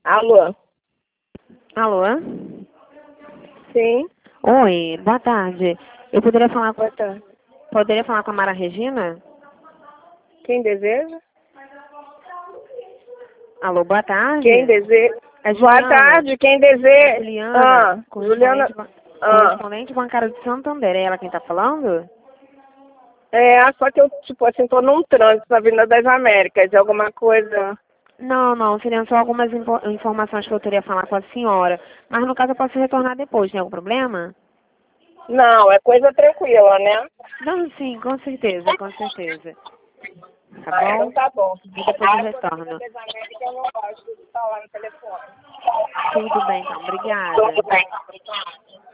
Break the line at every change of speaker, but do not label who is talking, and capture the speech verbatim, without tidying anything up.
Alô?
Alô?
Sim,
Oi, boa tarde. Eu poderia falar com,
boa tarde.
poderia falar com a Mara Regina?
Quem deseja?
Alô, boa tarde.
Quem deseja?
É
Boa
Juliana.
tarde, quem deseja?
Juliana,
Ah,
correspondente,
Juliana.
ban-
Ah,
correspondente bancária de Santander. É ela quem tá falando?
é, só que eu, tipo assim, tô num trânsito na Avenida das Américas, alguma coisa.
Não, não, seriam só algumas info- informações que eu teria que falar com a senhora. Mas no caso eu posso retornar depois, tem algum problema?
Não, é coisa tranquila, né?
Não, sim, com certeza, com certeza. Tá
Ah,
bom?
então tá bom.
E depois eu
Ah, quando Avenida
retorno.
das Américas eu não gosto de falar no telefone.
Tudo bem, então. Obrigada.
Tudo bem.